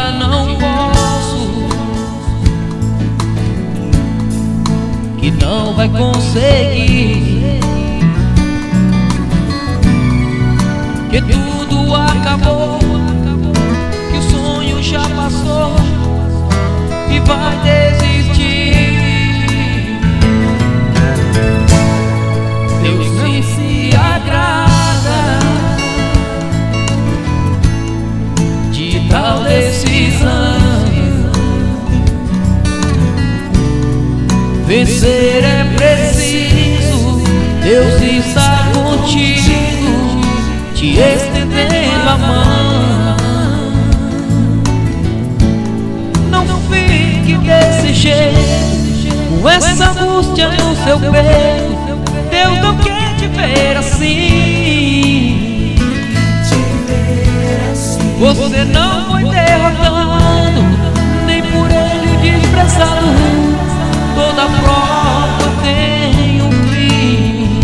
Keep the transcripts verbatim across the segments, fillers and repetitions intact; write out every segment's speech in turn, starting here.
já não posso, que não vai conseguir, que tudo acabou, que o sonho já passou e vai desistir. Deus não se agrada de tal decisão. Vencer é preciso, Deus está contigo, te estendendo a mão. Não fique desse jeito, com essa angústia no seu peito. Deus não quer te ver assim. Você não foi derrotado, nem por ele desprezado. Toda prova tem um fim.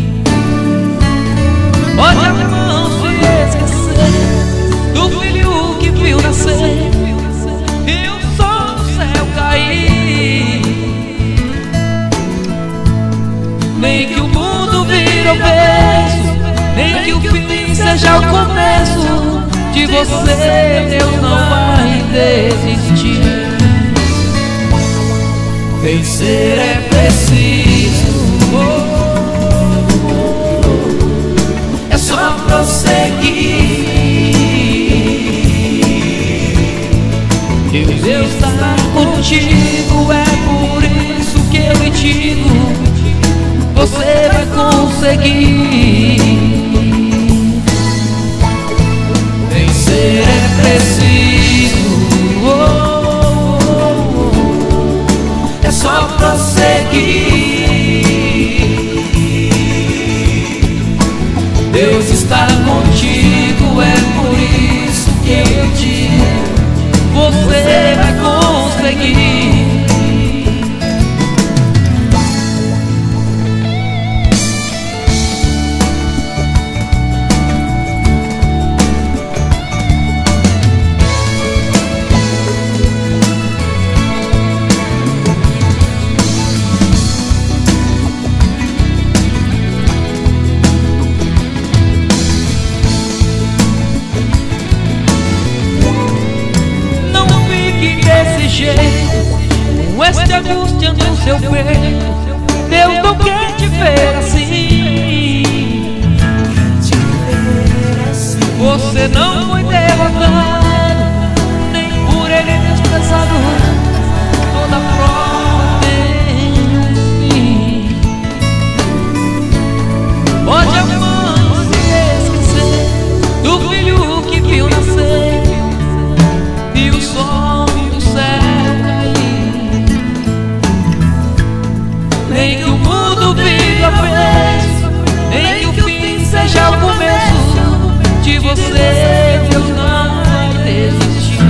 Pode a mão se esquecer do filho que viu nascer e o sol do céu cair. Nem que o mundo vire avesso, nem que o fim seja o começo, de você Deus não vai desistir. Vencer é preciso, oh, oh, oh, é só prosseguir. Deus está contigo, é por isso que eu lhe digo, você vai conseguir. Vencer é preciso, oh, oh, oh, é só prosseguir. Deus está contigo, é por isso que eu digo, você vai conseguir. Com esta angústia no seu peito, Deus não quer te ver assim. Você não foi derrotado, nem por ele desprezado. Toda prova tem um fim. Pode a mãe se esquecer do filho que viu nascer e o sol do céu cair. Nem que o mundo viva avesso, nem que o fim seja o começo, de você Deus não vai desistir.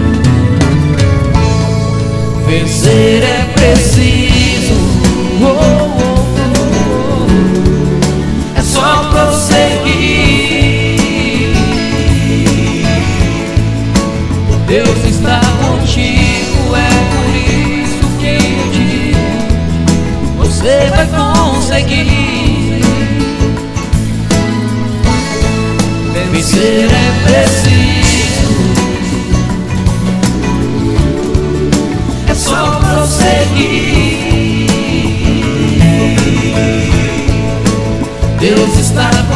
Vencer é preciso, oh, oh, oh, oh, é só prosseguir. Deus está contigo, é por isso que eu digo, você vai conseguir. Vencer é preciso, é só prosseguir. Deus está